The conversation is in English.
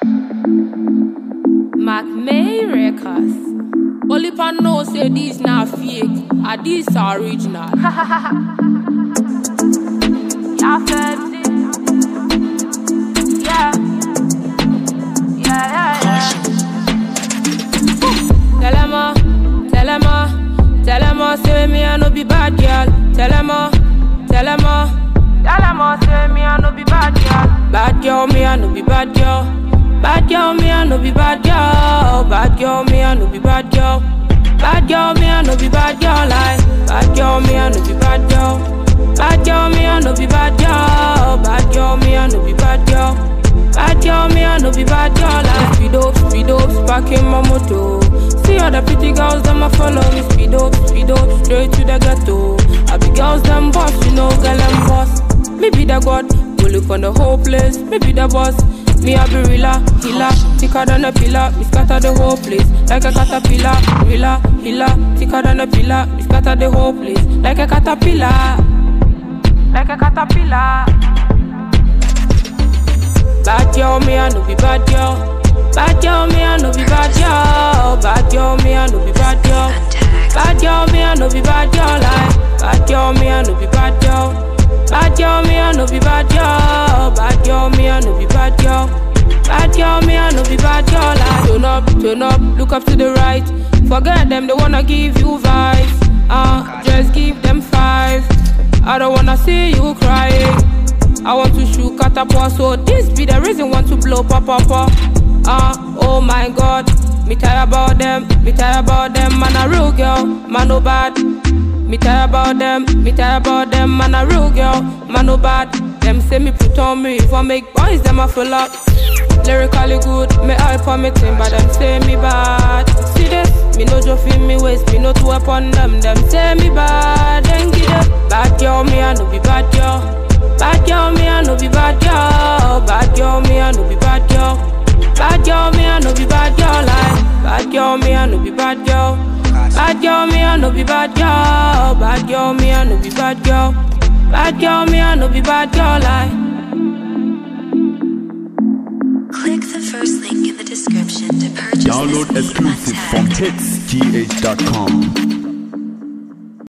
Mac May Records. Only pan know say these not fake, and these are original. Yeah, Febs. Yeah. Tell him, say me I no be bad girl. Tell him, say me I no be bad girl. Bad girl, me I no be bad girl. Bad girl, me I no be bad girl. Bad girl, me I no be bad girl. Bad girl, me I no be bad girl. Like bad girl, me I no be bad girl. Bad girl, me I no be bad girl. Bad girl, me I no be bad girl. Bad girl, me I no be bad girl. Like speed up, sparking my motor. See all the pretty girls, them a follow me. Speed up, straight to the ghetto. I be girls, them boss, you know, girl, them boss. Me be the god, go look on the whole place. Me be the boss, me a be healer, thicker than a pillar. Me scatter the whole place, like a caterpillar. Healer, thicker than a pillar. Me scatter the whole place, like a caterpillar. Bad girl, me I no be bad girl. Bad girl, me I no be bad girl. Bad girl, me I no be bad girl. Bad girl, me I no be bad girl. Like bad girl, me I no be bad girl. Bad girl, me I no be bad girl. Bad girl, me I no be bad girl. Bad girl, me I no be bad girl. Like turn up, look up to the right. Forget them, they wanna give you vibes. Just give them 5. I don't wanna see you crying. I want to shoot catapult, so this be the reason want to blow papa. Oh my God, me tired about them, man a real girl, man no bad. Me tired about them, man a real girl, man no bad. Them say me put on me, if I make boys, them I fill up. Lyrically good, me hype on me team, but them say me bad. See this, me no joke in me waist, me no two upon them. Them say me bad, then get it. Bad girl, me I no be bad girl. Bad girl, me I no be bad girl. Bad girl, me I no be bad girl. Bad girl, me I no be bad girl. Like bad girl, me I no be bad girl. Bad girl, me I no be bad girl. Bad girl, me I no be bad girl. Bad girl, me I no be bad girl. Like. Click the first link in the description to purchase. Download exclusive from hitsgh.com.